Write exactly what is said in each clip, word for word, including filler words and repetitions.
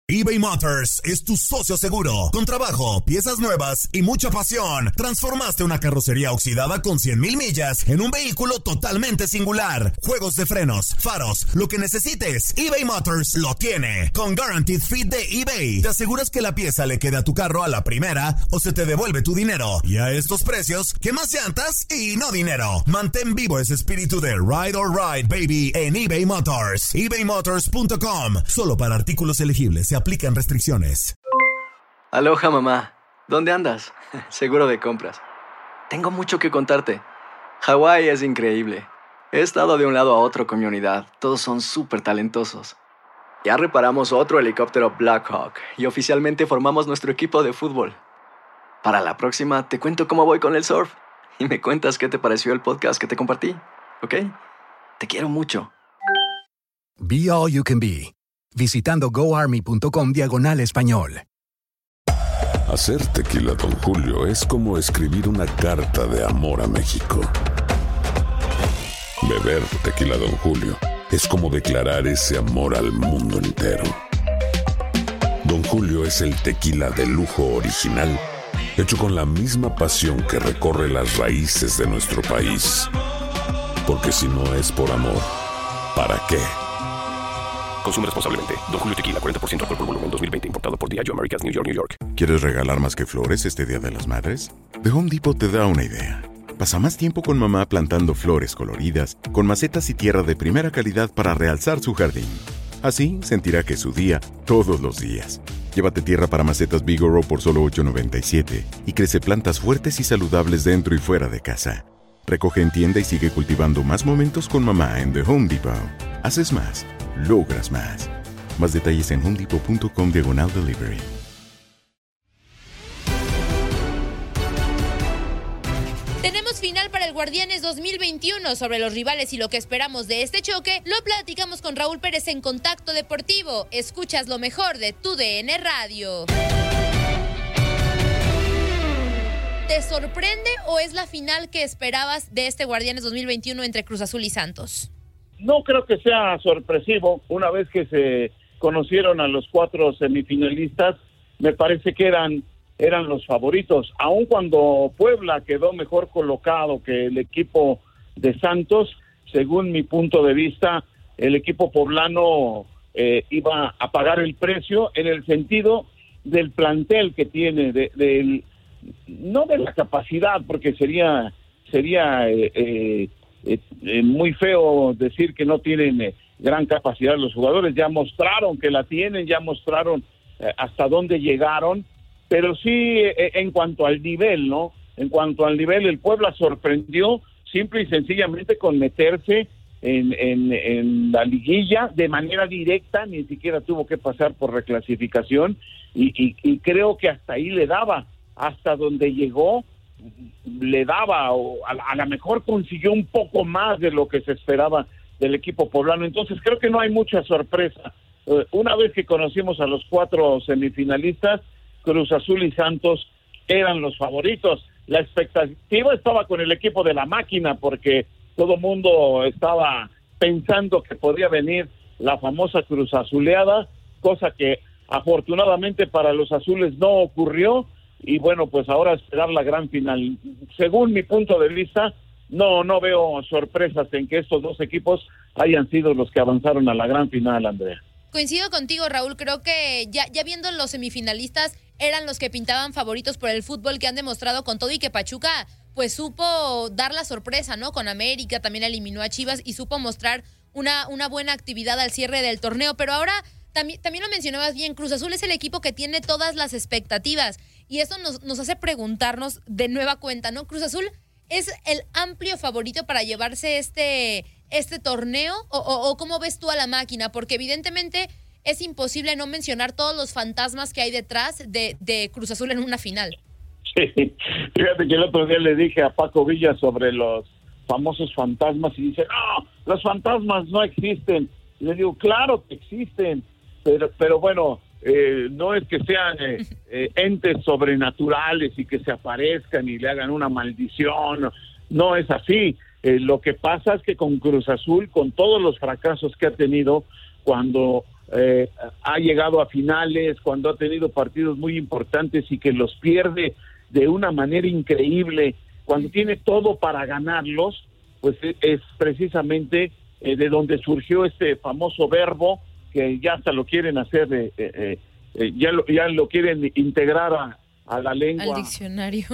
eBay Motors es tu socio seguro. Con trabajo, piezas nuevas y mucha pasión, transformaste una carrocería oxidada con cien mil millas en un vehículo totalmente singular. Juegos de frenos, faros, lo que necesites, eBay Motors lo tiene. Con Guaranteed Fit de eBay, te aseguras que la pieza le quede a tu carro a la primera o se te devuelve tu dinero. Y a estos precios, ¿qué más llantas y no dinero? Mantén vivo ese espíritu de Ride or Ride, baby, en eBay Motors. ebay motors punto com. Solo para artículos elegibles se aplican restricciones. Aloha, mamá. ¿Dónde andas? Seguro de compras. Tengo mucho que contarte. Hawái es increíble. He estado de un lado a otro con mi unidad. Todos son súper talentosos. Ya reparamos otro helicóptero Blackhawk y oficialmente formamos nuestro equipo de fútbol. Para la próxima te cuento cómo voy con el surf y me cuentas qué te pareció el podcast que te compartí, ¿ok? Te quiero mucho. Be All You Can Be. Visitando goarmy.com diagonal español. Hacer tequila Don Julio es como escribir una carta de amor a México. Beber tequila Don Julio es como declarar ese amor al mundo entero. Don Julio es el tequila de lujo original, hecho con la misma pasión que recorre las raíces de nuestro país. Porque si no es por amor, ¿para qué? Consume responsablemente. Don Julio Tequila, cuarenta por ciento alcohol por volumen, dos mil veinte. Importado por Diageo Americas, New York, New York. ¿Quieres regalar más que flores este Día de las Madres? The Home Depot te da una idea. Pasa más tiempo con mamá plantando flores coloridas, con macetas y tierra de primera calidad para realzar su jardín. Así sentirá que es su día todos los días. Llévate tierra para macetas Bigoro por solo ocho noventa y siete y crece plantas fuertes y saludables dentro y fuera de casa. Recoge en tienda y sigue cultivando más momentos con mamá en The Home Depot. Haces más, logras más. Más detalles en homedepot.com diagonal delivery. Tenemos final para el Guardianes dos mil veintiuno. Sobre los rivales y lo que esperamos de este choque, lo platicamos con Raúl Pérez en Contacto Deportivo. Escuchas lo mejor de tu D N Radio. ¿Te sorprende o es la final que esperabas de este Guardianes dos mil veintiuno entre Cruz Azul y Santos? No creo que sea sorpresivo. Una vez que se conocieron a los cuatro semifinalistas, me parece que eran, eran los favoritos. Aun cuando Puebla quedó mejor colocado que el equipo de Santos, según mi punto de vista, el equipo poblano eh, iba a pagar el precio en el sentido del plantel que tiene, de, del, no de la capacidad, porque sería, sería eh, eh, Eh, eh, muy feo decir que no tienen eh, gran capacidad los jugadores. Ya mostraron que la tienen, ya mostraron eh, hasta dónde llegaron, pero sí eh, en cuanto al nivel, ¿no? En cuanto al nivel, el Puebla sorprendió simple y sencillamente con meterse en, en, en la liguilla de manera directa, ni siquiera tuvo que pasar por reclasificación, y, y, y creo que hasta ahí le daba, hasta donde llegó le daba, o a, a lo mejor consiguió un poco más de lo que se esperaba del equipo poblano. Entonces creo que no hay mucha sorpresa. Uh, una vez que conocimos a los cuatro semifinalistas, Cruz Azul y Santos eran los favoritos. La expectativa estaba con el equipo de la máquina, porque todo mundo estaba pensando que podía venir la famosa Cruz Azuleada, cosa que afortunadamente para los azules no ocurrió. Y bueno, pues ahora esperar la gran final. Según mi punto de vista, no no veo sorpresas en que estos dos equipos hayan sido los que avanzaron a la gran final, Andrea. Coincido contigo, Raúl. Creo que ya, ya viendo los semifinalistas, eran los que pintaban favoritos por el fútbol que han demostrado con todo, y que Pachuca pues supo dar la sorpresa, ¿no? Con América también eliminó a Chivas y supo mostrar una, una buena actividad al cierre del torneo. Pero ahora también, también lo mencionabas bien, Cruz Azul es el equipo que tiene todas las expectativas. Y eso nos, nos hace preguntarnos de nueva cuenta, ¿no? ¿Cruz Azul es el amplio favorito para llevarse este, este torneo? ¿O, o, o cómo ves tú a la máquina? Porque evidentemente es imposible no mencionar todos los fantasmas que hay detrás de, de Cruz Azul en una final. Sí, fíjate que el otro día le dije a Paco Villa sobre los famosos fantasmas y dice, no, los fantasmas no existen. Y le digo, claro que existen, pero, pero bueno... Eh, no es que sean eh, eh, entes sobrenaturales y que se aparezcan y le hagan una maldición, no es así. Eh, lo que pasa es que con Cruz Azul, con todos los fracasos que ha tenido, cuando eh, ha llegado a finales, cuando ha tenido partidos muy importantes y que los pierde de una manera increíble, cuando tiene todo para ganarlos, pues es precisamente eh, de donde surgió este famoso verbo que ya hasta lo quieren hacer, eh, eh, eh, ya, lo, ya lo quieren integrar a, a la lengua. Al diccionario.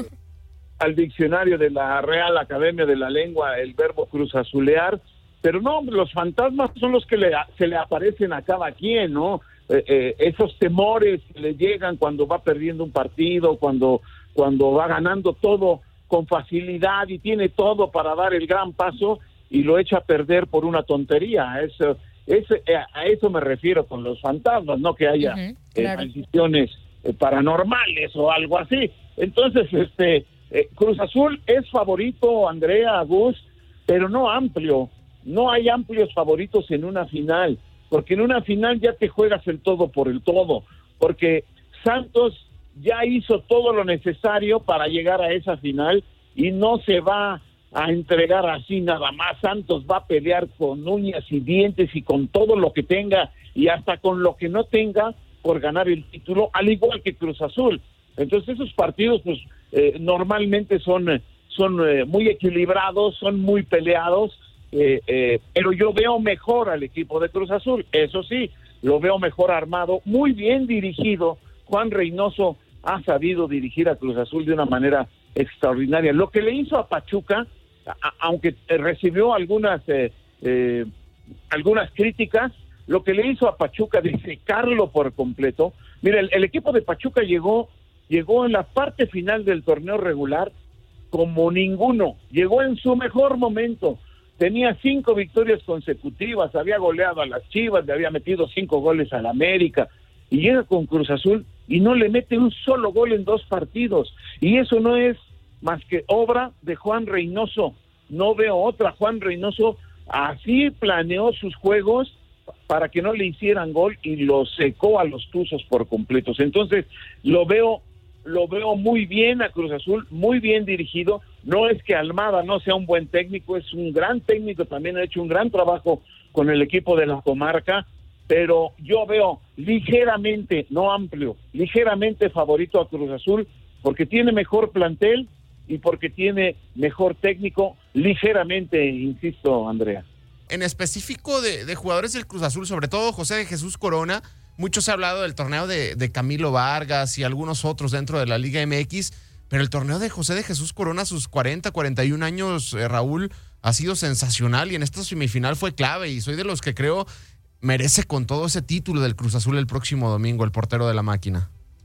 Al diccionario de la Real Academia de la Lengua, el verbo cruzazulear. Pero no, los fantasmas son los que le, se le aparecen a cada quien, ¿no? Eh, eh, esos temores que le llegan cuando va perdiendo un partido, cuando, cuando va ganando todo con facilidad y tiene todo para dar el gran paso y lo echa a perder por una tontería. Eso, eso, a eso me refiero con los fantasmas, no que haya uh-huh, claro. eh, maldiciones eh, paranormales o algo así. Entonces, este eh, Cruz Azul es favorito, Andrea, Gus, pero no amplio. No hay amplios favoritos en una final, porque en una final ya te juegas el todo por el todo, porque Santos ya hizo todo lo necesario para llegar a esa final y no se va a entregar así nada más. Santos va a pelear con uñas y dientes y con todo lo que tenga y hasta con lo que no tenga por ganar el título, al igual que Cruz Azul. Entonces esos partidos pues eh, normalmente son, son eh, muy equilibrados, son muy peleados. Eh, eh, pero yo veo mejor al equipo de Cruz Azul, eso sí, lo veo mejor armado, muy bien dirigido. Juan Reynoso ha sabido dirigir a Cruz Azul de una manera extraordinaria. Lo que le hizo a Pachuca, a, aunque recibió algunas eh, eh, algunas críticas, lo que le hizo a Pachuca de secarlo por completo. Mira, el, el equipo de Pachuca llegó llegó en la parte final del torneo regular como ninguno, llegó en su mejor momento. Tenía cinco victorias consecutivas, había goleado a las Chivas, le había metido cinco goles al América, y llega con Cruz Azul y no le mete un solo gol en dos partidos. Y eso no es más que obra de Juan Reynoso. No veo otra. Juan Reynoso así planeó sus juegos para que no le hicieran gol y lo secó a los Tuzos por completos. Entonces, lo veo lo veo muy bien a Cruz Azul, muy bien dirigido. No es que Almada no sea un buen técnico, es un gran técnico, también ha hecho un gran trabajo con el equipo de la comarca, pero yo veo ligeramente, no amplio, ligeramente favorito a Cruz Azul, porque tiene mejor plantel y porque tiene mejor técnico, ligeramente, insisto, Andrea. En específico de, de jugadores del Cruz Azul, sobre todo José de Jesús Corona, mucho se ha hablado del torneo de, de Camilo Vargas y algunos otros dentro de la Liga M X, pero el torneo de José de Jesús Corona, sus cuarenta, cuarenta y un años, eh, Raúl, ha sido sensacional y en esta semifinal fue clave y soy de los que creo merece con todo ese título del Cruz Azul el próximo domingo, el portero de la máquina.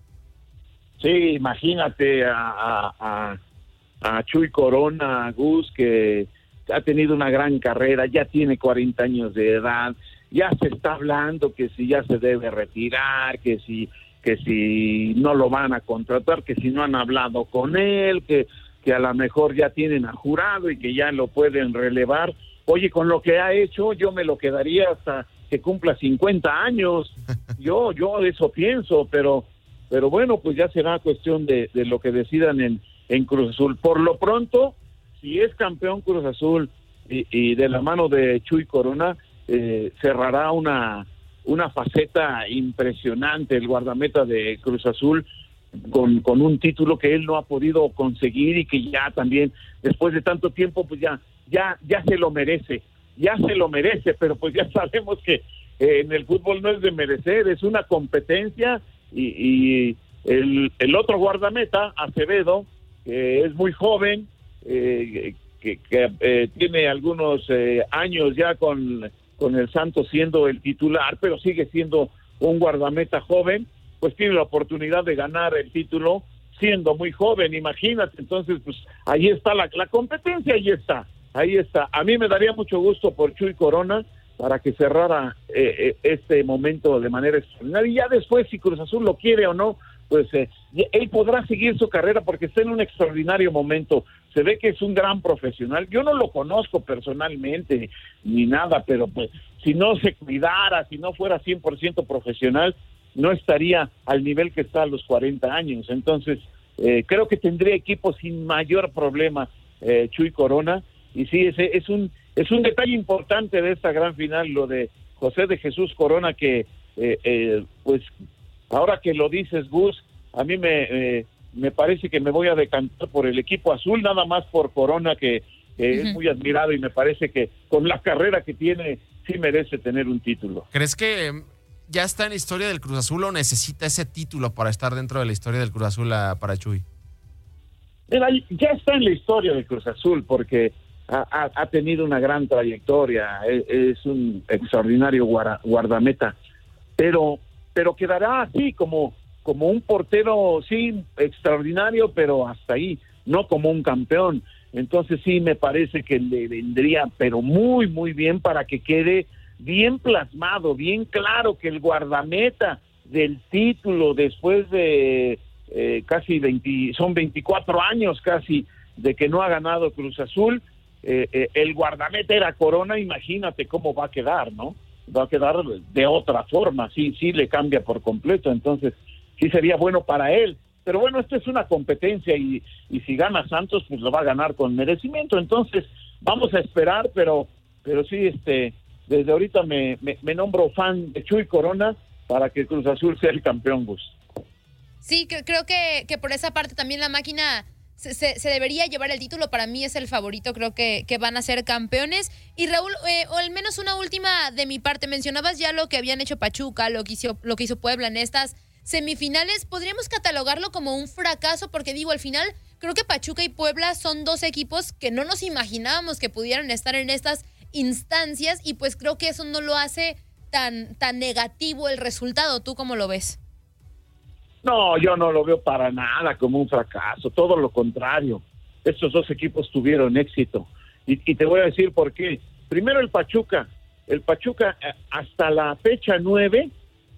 Sí, imagínate a, a, a, a Chuy Corona, a Gus, que ha tenido una gran carrera, ya tiene cuarenta años de edad, ya se está hablando que si ya se debe retirar, que si que si no lo van a contratar, que si no han hablado con él, que, que a lo mejor ya tienen a Jurado y que ya lo pueden relevar. Oye, con lo que ha hecho, yo me lo quedaría hasta que cumpla cincuenta años. Yo, yo eso pienso, pero, pero bueno, pues ya será cuestión de, de lo que decidan en, en Cruz Azul. Por lo pronto, si es campeón Cruz Azul y, y de la mano de Chuy Corona, eh, cerrará una, una faceta impresionante el guardameta de Cruz Azul con, con un título que él no ha podido conseguir y que ya también, después de tanto tiempo, pues ya, ya, ya se lo merece. Ya se lo merece, pero pues ya sabemos que eh, en el fútbol no es de merecer, es una competencia y, y el, el otro guardameta, Acevedo, que es muy joven, eh, que, que eh, tiene algunos eh, años ya con, con el Santos siendo el titular, pero sigue siendo un guardameta joven, pues tiene la oportunidad de ganar el título siendo muy joven, imagínate. Entonces, pues ahí está la, la competencia, ahí está. Ahí está. A mí me daría mucho gusto por Chuy Corona para que cerrara eh, eh, este momento de manera extraordinaria. Y ya después, si Cruz Azul lo quiere o no, pues eh, él podrá seguir su carrera porque está en un extraordinario momento. Se ve que es un gran profesional. Yo no lo conozco personalmente ni nada, pero pues si no se cuidara, si no fuera cien por ciento profesional, no estaría al nivel que está a los cuarenta años. Entonces, eh, creo que tendría equipo sin mayor problema eh, Chuy Corona. Y sí, es, es un es un detalle importante de esta gran final, lo de José de Jesús Corona, que, eh, eh, pues ahora que lo dices, Gus, a mí me, eh, me parece que me voy a decantar por el equipo azul, nada más por Corona, que eh, uh-huh. es muy admirado y me parece que con la carrera que tiene sí merece tener un título. ¿Crees que ya está en la historia del Cruz Azul o necesita ese título para estar dentro de la historia del Cruz Azul a, para Chuy? Mira, ya está en la historia del Cruz Azul porque ha, ha, ha tenido una gran trayectoria, es, es un extraordinario guarda, guardameta, pero pero quedará así como, como un portero, sí, extraordinario, pero hasta ahí, no como un campeón. Entonces sí me parece que le vendría, pero muy, muy bien para que quede bien plasmado, bien claro que el guardameta del título después de eh, casi veinte, son veinticuatro años casi de que no ha ganado Cruz Azul, eh, eh, el guardameta era Corona, imagínate cómo va a quedar, ¿no? Va a quedar de otra forma, sí, sí le cambia por completo, entonces sí sería bueno para él. Pero bueno, esto es una competencia y, y si gana Santos, pues lo va a ganar con merecimiento. Entonces, vamos a esperar, pero pero sí, este desde ahorita me, me, me nombro fan de Chuy Corona para que Cruz Azul sea el campeón, Gus. Sí, creo que, que por esa parte también la máquina se, se, se debería llevar el título. Para mí es el favorito, creo que, que van a ser campeones. Y Raúl, eh, o al menos una última de mi parte, mencionabas ya lo que habían hecho Pachuca, lo que hizo, lo que hizo Puebla en estas semifinales. ¿Podríamos catalogarlo como un fracaso? Porque digo, al final creo que Pachuca y Puebla son dos equipos que no nos imaginábamos que pudieran estar en estas instancias y pues creo que eso no lo hace tan, tan negativo el resultado. ¿Tú cómo lo ves? No, yo no lo veo para nada como un fracaso, todo lo contrario. Estos dos equipos tuvieron éxito y, y te voy a decir por qué. Primero el Pachuca, el Pachuca hasta la fecha nueve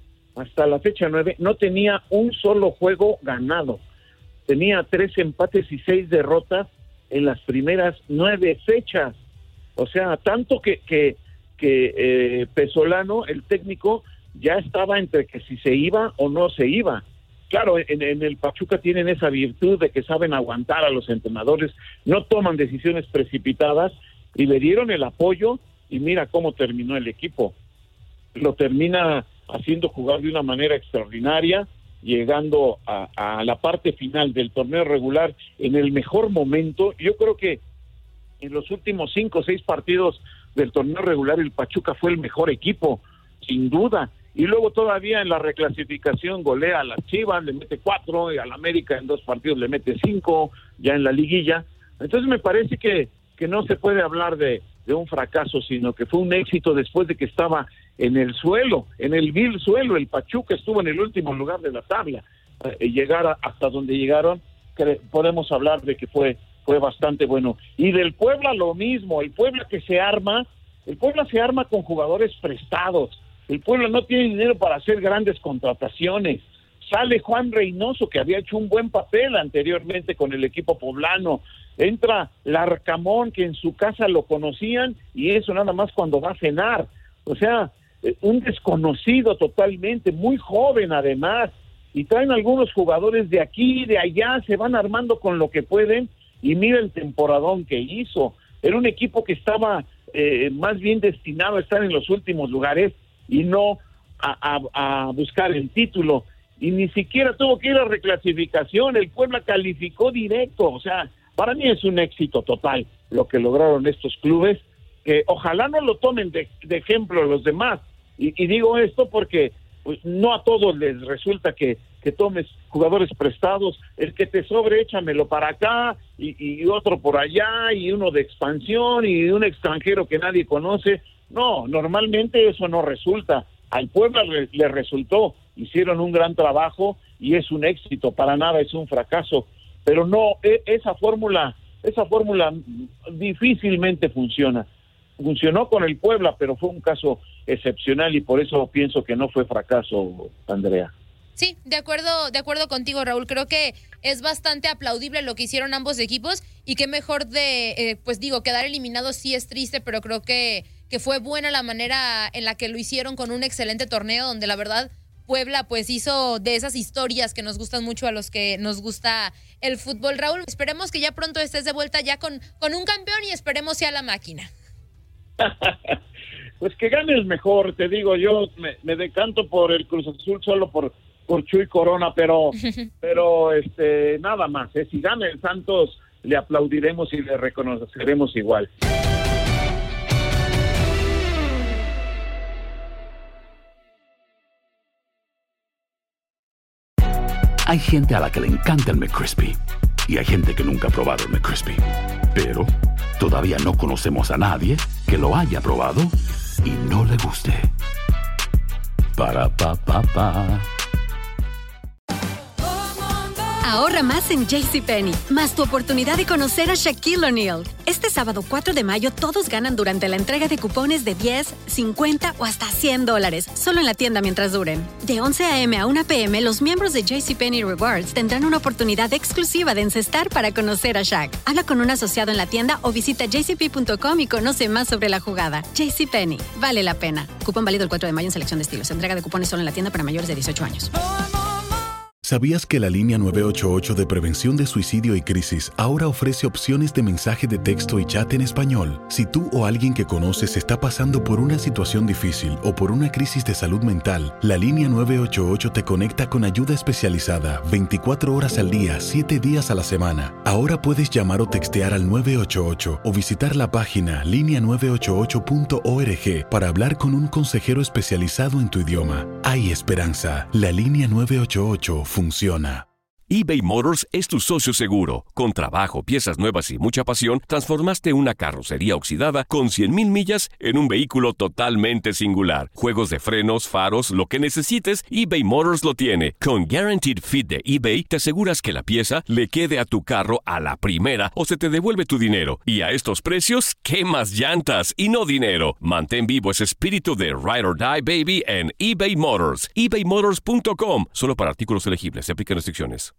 hasta la fecha nueve, no tenía un solo juego ganado. Tenía tres empates y seis derrotas en las primeras nueve fechas. O sea, tanto que, que, que eh, Pesolano, el técnico, ya estaba entre que si se iba o no se iba. Claro, en, en el Pachuca tienen esa virtud de que saben aguantar a los entrenadores, no toman decisiones precipitadas y le dieron el apoyo y mira cómo terminó el equipo. Lo termina haciendo jugar de una manera extraordinaria, llegando a, a la parte final del torneo regular en el mejor momento. Yo creo que en los últimos cinco o seis partidos del torneo regular el Pachuca fue el mejor equipo, sin duda, y luego todavía en la reclasificación golea a las Chivas, le mete cuatro, y al América en dos partidos le mete cinco, ya en la liguilla. Entonces me parece que, que no se puede hablar de, de un fracaso, sino que fue un éxito después de que estaba en el suelo, en el vil suelo. El Pachuca estuvo en el último lugar de la tabla, eh, llegar a, hasta donde llegaron, que podemos hablar de que fue, fue bastante bueno. Y del Puebla lo mismo, el Puebla que se arma, el Puebla se arma con jugadores prestados, el Puebla no tiene dinero para hacer grandes contrataciones. Sale Juan Reynoso, que había hecho un buen papel anteriormente con el equipo poblano, entra Larcamón, que en su casa lo conocían, y eso nada más cuando va a cenar. O sea, un desconocido totalmente, muy joven además, y traen algunos jugadores de aquí, de allá, se van armando con lo que pueden, y mira el temporadón que hizo. Era un equipo que estaba eh, más bien destinado a estar en los últimos lugares y no a, a, a buscar el título, y ni siquiera tuvo que ir a reclasificación, el Puebla calificó directo. O sea, para mí es un éxito total lo que lograron estos clubes, que ojalá no lo tomen de, de ejemplo los demás, y, y digo esto porque pues, no a todos les resulta que, que tomes jugadores prestados, el que te sobre échamelo para acá, y, y otro por allá, y uno de expansión, y un extranjero que nadie conoce. No, normalmente eso no resulta. Al Puebla le, le resultó, hicieron un gran trabajo y es un éxito, para nada es un fracaso, pero no, e, esa fórmula, esa fórmula difícilmente funciona. Funcionó con el Puebla, pero fue un caso excepcional y por eso pienso que no fue fracaso, Andrea. Sí, de acuerdo, de acuerdo contigo, Raúl. Creo que es bastante aplaudible lo que hicieron ambos equipos y qué mejor de, eh, pues digo, quedar eliminados sí es triste, pero creo que, que fue buena la manera en la que lo hicieron con un excelente torneo donde la verdad Puebla pues hizo de esas historias que nos gustan mucho a los que nos gusta el fútbol. Raúl, esperemos que ya pronto estés de vuelta ya con, con un campeón y esperemos sea la máquina. pues que gane el mejor, te digo, yo me, me decanto por el Cruz Azul solo por, por Chuy Corona, pero, pero este, nada más, ¿eh? Si gana el Santos, le aplaudiremos y le reconoceremos igual. Hay gente a la que le encanta el McCrispy y hay gente que nunca ha probado el McCrispy. Pero todavía no conocemos a nadie que lo haya probado y no le guste. Para pa pa pa. Ahorra más en JCPenney, más tu oportunidad de conocer a Shaquille O'Neal. Este sábado cuatro de mayo todos ganan durante la entrega de cupones de diez, cincuenta o hasta cien dólares, solo en la tienda mientras duren. De once a eme a una pe eme, los miembros de JCPenney Rewards tendrán una oportunidad exclusiva de encestar para conocer a Shaq. Habla con un asociado en la tienda o visita j c p punto com y conoce más sobre la jugada. JCPenney, vale la pena. Cupón válido el cuatro de mayo en selección de estilos. Entrega de cupones solo en la tienda para mayores de dieciocho años. ¿Sabías que la línea nueve ocho ocho de prevención de suicidio y crisis ahora ofrece opciones de mensaje de texto y chat en español? Si tú o alguien que conoces está pasando por una situación difícil o por una crisis de salud mental, la línea nueve ocho ocho te conecta con ayuda especializada veinticuatro horas al día, siete días a la semana. Ahora puedes llamar o textear al nueve ocho ocho o visitar la página línea nueve ocho ocho punto org para hablar con un consejero especializado en tu idioma. Hay esperanza. La línea nueve ocho ocho funciona. eBay Motors es tu socio seguro. Con trabajo, piezas nuevas y mucha pasión, transformaste una carrocería oxidada con cien mil millas en un vehículo totalmente singular. Juegos de frenos, faros, lo que necesites, eBay Motors lo tiene. Con Guaranteed Fit de eBay, te aseguras que la pieza le quede a tu carro a la primera o se te devuelve tu dinero. Y a estos precios, ¿qué más llantas y no dinero? Mantén vivo ese espíritu de Ride or Die, baby, en eBay Motors. ebay motors punto com. Solo para artículos elegibles. Se aplican restricciones.